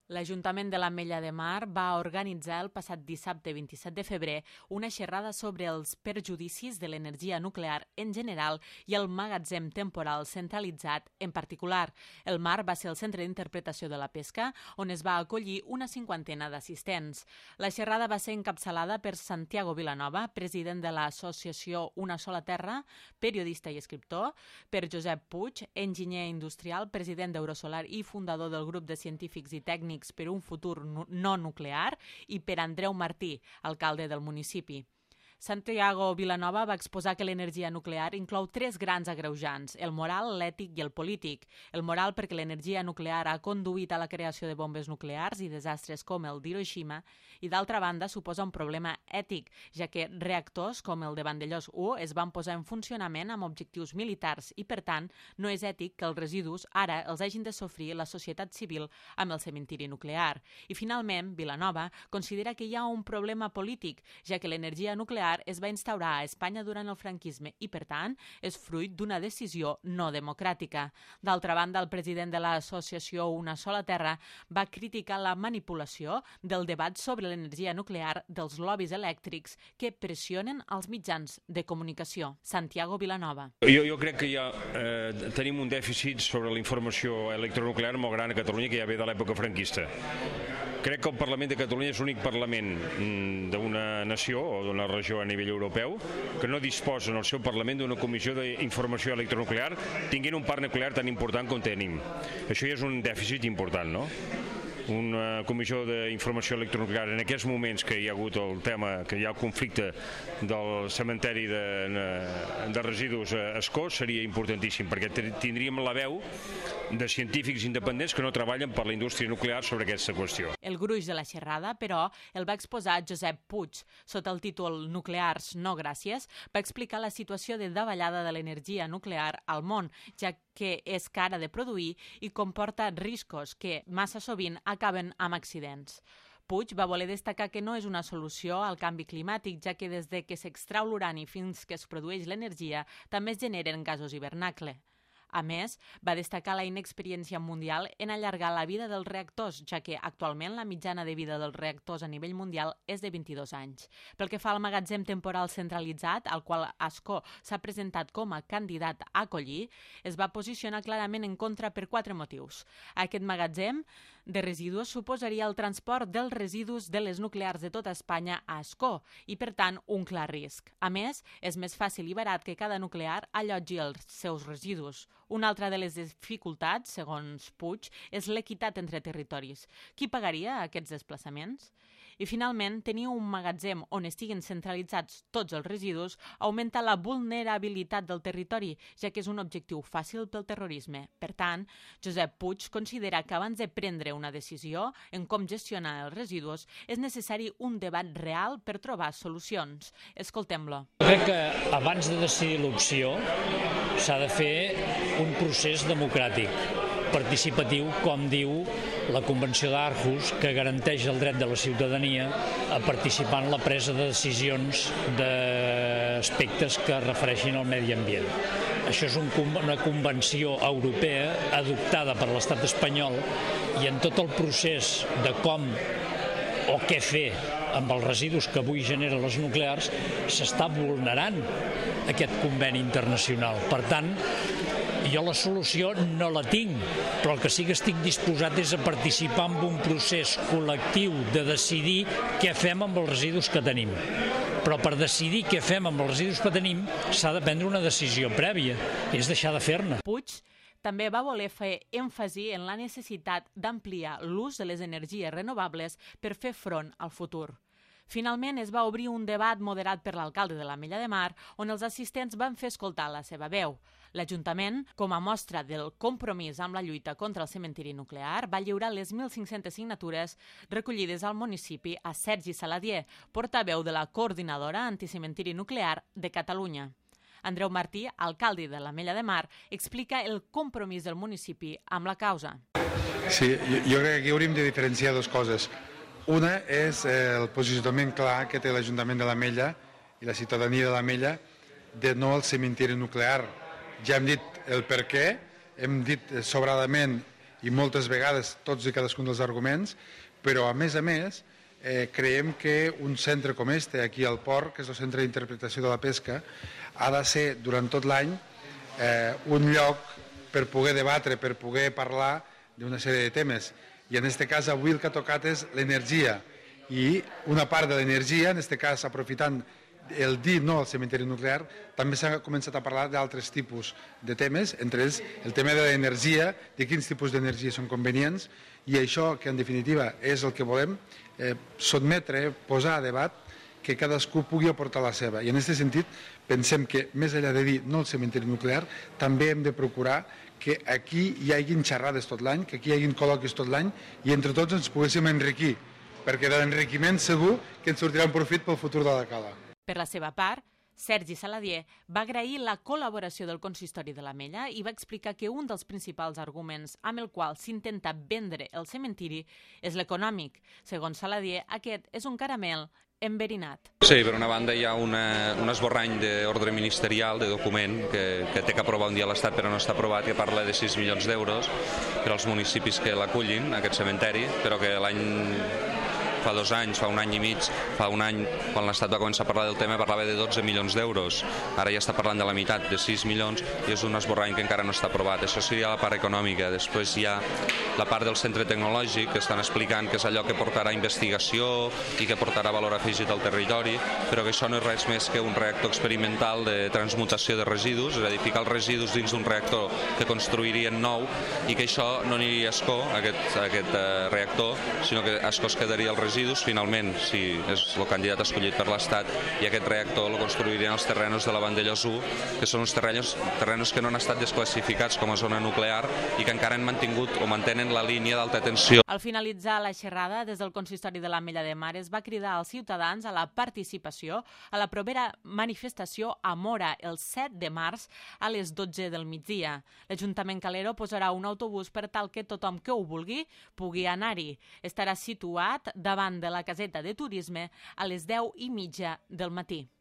L'Ajuntament de l'Ametlla de Mar va organitzar el passat dissabte 27 de febrer una xerrada sobre els perjudicis de l'energia nuclear en general i el magatzem temporal centralitzat en particular. El Mar va ser el centre d'interpretació de la pesca, on es va acollir una cinquantena d'assistents. La xerrada va ser encapçalada per Santiago Vilanova, president de l'associació Una Sola Terra, periodista i escriptor, per Josep Puig, enginyer industrial, president d'Eurosolar i fundador del grup de científics i tècnics per un futur no nuclear, i per Andreu Martí, alcalde del municipi. Santiago Vilanova va exposar que l'energia nuclear inclou 3 grans agreujants, el moral, l'ètic i el polític. El moral perquè l'energia nuclear ha conduït a la creació de bombes nuclears i desastres com el d'Hiroshima, i d'altra banda suposa un problema ètic, ja que reactors com el de Vandellós 1 es van posar en funcionament amb objectius militars i, per tant, no és ètic que els residus ara els hagin de sofrir la societat civil amb el cementiri nuclear. I, finalment, Vilanova considera que hi ha un problema polític, ja que l'energia nuclear es va instaurar a Espanya durant el franquisme i, per tant, és fruit d'una decisió no democràtica. D'altra banda, el president de l'associació Una Sola Terra va criticar la manipulació del debat sobre l'energia nuclear dels lobbies elèctrics que pressionen els mitjans de comunicació. Santiago Vilanova. Jo crec que ja tenim un dèficit sobre la informació electronuclear molt gran a Catalunya que ja ve de l'època franquista. Crec que el Parlament de Catalunya és l'únic Parlament d'una nació o d'una regió a nivell europeu que no disposa en el seu Parlament d'una comissió d'informació electronuclear tinguent un parc nuclear tan important com tenim. Això ja és un dèficit important, no? Una comissió d'informació electronuclear en aquests moments que hi ha hagut el tema, que hi ha el conflicte del cementeri de residus a Ascó seria importantíssim perquè tindríem la veu de científics independents que no treballen per la indústria nuclear sobre aquesta qüestió. El gruix de la xerrada, però, el va exposar Josep Puig. Sota el títol Nuclears no gràcies, va explicar la situació de davallada de l'energia nuclear al món, ja que és cara de produir i comporta riscos que, massa sovint, acaben amb accidents. Puig va voler destacar que no és una solució al canvi climàtic, ja que des de que s'extrau l'urani fins que es produeix l'energia també es generen gasos hivernacle. A més, va destacar la inexperiència mundial en allargar la vida dels reactors, ja que actualment la mitjana de vida dels reactors a nivell mundial és de 22 anys. Pel que fa al magatzem temporal centralitzat, al qual Ascó s'ha presentat com a candidat a acollir, es va posicionar clarament en contra per 4 motius. Aquest magatzem de residus suposaria el transport dels residus de les nuclears de tota Espanya a Ascó i, per tant, un clar risc. A més, és més fàcil i barat que cada nuclear allotgi els seus residus. Una altra de les dificultats, segons Puig, és l'equitat entre territoris. Qui pagaria aquests desplaçaments? I, finalment, tenir un magatzem on estiguen centralitzats tots els residus augmenta la vulnerabilitat del territori, ja que és un objectiu fàcil pel terrorisme. Per tant, Josep Puig considera que abans de prendre una decisió en com gestionar els residus és necessari un debat real per trobar solucions. Escoltem-lo. Crec que abans de decidir l'opció s'ha de fer un procés democràtic, participatiu, com diu la Convenció d'Aarhus, que garanteix el dret de la ciutadania a participar en la presa de decisions d'aspectes que refereixin al medi ambient. Això és una convenció europea adoptada per l'estat espanyol i en tot el procés de com o què fer amb els residus que avui generen les nuclears s'està vulnerant aquest conveni internacional. Per tant, jo la solució no la tinc, però el que sí que estic disposat és a participar en un procés col·lectiu de decidir què fem amb els residus que tenim. Però per decidir què fem amb els residus que tenim s'ha de prendre una decisió prèvia, és deixar de fer-ne. Puig també va voler fer èmfasi en la necessitat d'ampliar l'ús de les energies renovables per fer front al futur. Finalment, es va obrir un debat moderat per l'alcalde de l'Ametlla de Mar, on els assistents van fer escoltar la seva veu. L'Ajuntament, com a mostra del compromís amb la lluita contra el cementiri nuclear, va lliurar les 1.500 signatures recollides al municipi a Sergi Saladier, portaveu de la Coordinadora Anticementiri Nuclear de Catalunya. Andreu Martí, alcalde de l'Ametlla de Mar, explica el compromís del municipi amb la causa. Sí, jo crec que aquí hauríem de diferenciar dues coses. Una és el posicionament clar que té l'Ajuntament de l'Ametlla i la ciutadania de l'Ametlla de no al cementiri nuclear. Ja hem dit el per què, hem dit sobradament i moltes vegades tots i cadascun dels arguments, però a més creiem que un centre com este, aquí al port, que és el Centre d'Interpretació de la Pesca, ha de ser durant tot l'any un lloc per poder debatre, per poder parlar d'una sèrie de temes. I en aquest cas avui el que ha tocat és l'energia, i una part de l'energia, en aquest cas aprofitant el dir no al cementiri nuclear, també s'ha començat a parlar d'altres tipus de temes, entre ells el tema de l'energia, de quins tipus d'energia són convenients, i això que en definitiva és el que volem, sotmetre, posar a debat, que cadascú pugui aportar la seva. I en aquest sentit pensem que més enllà de dir no al cementiri nuclear, també hem de procurar que aquí hi hagin xerrades tot l'any, que aquí hi hagin col·loquis tot l'any i entre tots ens poguéssim enriquir, perquè de l'enriquiment segur que ens sortirà un profit pel futur de la cala. Per la seva part, Sergi Saladier va agrair la col·laboració del consistori de l'Ametlla i va explicar que un dels principals arguments amb el qual s'intenta vendre el cementiri és l'econòmic. Segons Saladier, aquest és un caramel enverinat. Sí, per una banda hi ha un esborrany d'ordre ministerial, de document, que té que aprovar un dia l'Estat però no està aprovat, que parla de 6 milions d'euros per als municipis que l'acullin, aquest cementeri, però que fa 2 anys, fa 1 any i mig, fa 1 any, quan l'Estat va començar a parlar del tema, parlava de 12 milions d'euros. Ara ja està parlant de la meitat, de 6 milions, i és un esborrany que encara no està aprovat. Això seria la part econòmica. Després hi ha la part del centre tecnològic, que estan explicant que és allò que portarà investigació i que portarà valor afegit al territori, però que això no és res més que un reactor experimental de transmutació de residus, és a dir, ficar els residus dins d'un reactor que construirien nou, i que això no aniria a escó, aquest reactor, sinó que a escó es quedaria el residus, finalment, si és el candidat escollit per l'Estat, i aquest reactor el construirien els terrenos de la Vandellòs 1, que són uns terrenos que no han estat desclassificats com a zona nuclear i que encara han mantingut o mantenen la línia d'alta tensió. Al finalitzar la xerrada, des del consistori de l'Ametlla de Mar es va cridar als ciutadans a la participació a la propera manifestació a Móra el 7 de març a les 12 del migdia. L'Ajuntament Calero posarà un autobús per tal que tothom que ho vulgui pugui anar-hi. Estarà situat davant de la caseta de turisme a les 10:30 del matí.